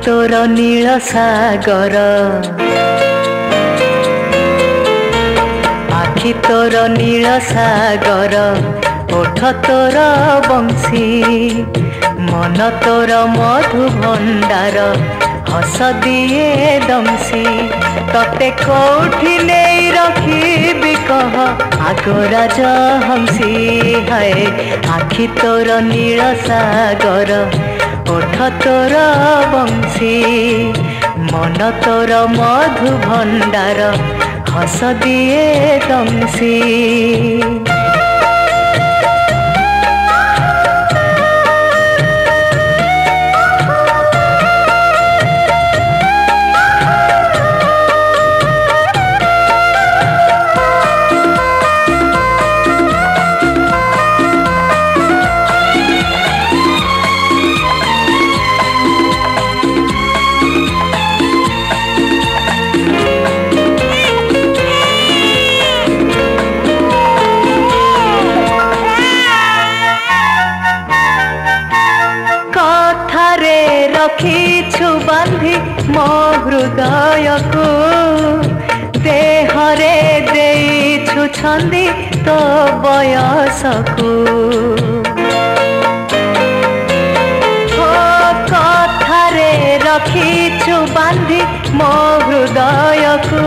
तोर नील सागर आखि तोर नील सागर ओठ तोर बंशी मन तोर मधु भंडार हस दिए दमसी तते कोठी नहीं रखी कह आगराज हंसी है आखि तोर नील सागर ओठ तोर बंशी मन तोर मधु भंडार हस दिए दमसी। रखीछु बांधी मो हृदय को देहरे देइछु छंदी तो बयस को कथारे रखीछु बांधी मो हृदय को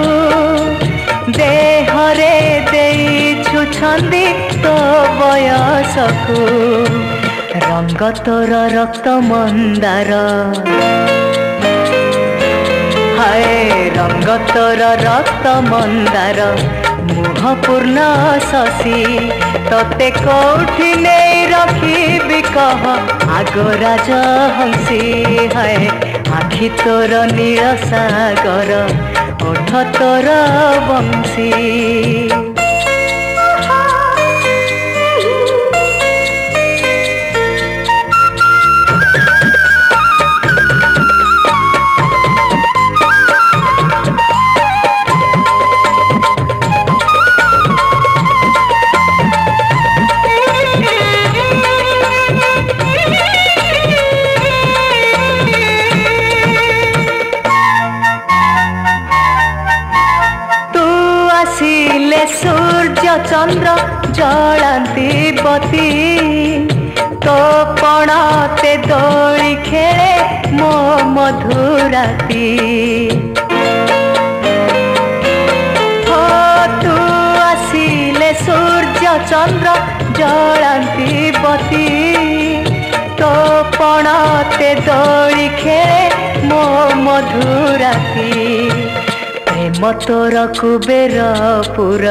देहरे देइछु छंदी तो बयस को रंग तोर रक्त मंदार हाय रंग तोर रक्त मंदार मुह पूर्ण शशि तते कोठी नहीं रखी कह आगराज हंसी है आखि तोर नील सागर ओठ तोर बंशी। आसिले सूर्य चंद्र जलांती बती तो पणते दोली खेले मो मधुराती हो तू आसिले सूर्य चंद्र जलांती बती तो पणते दोली खेले मो मधुराती प्रेम तोर कुबेर पुरा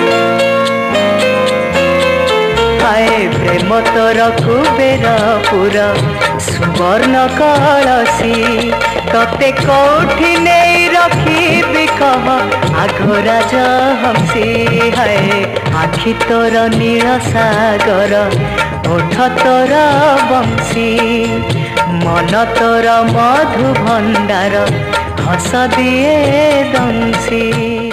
हाय प्रेम तोर कुबेर पुरा सुवर्ण कलसी तते कोठी नहीं रखी कह आगराज हंसी है आखि तोर नील सागर ओठ तोर बंशी मन तोर मधु भंडार हस दिए दंशी।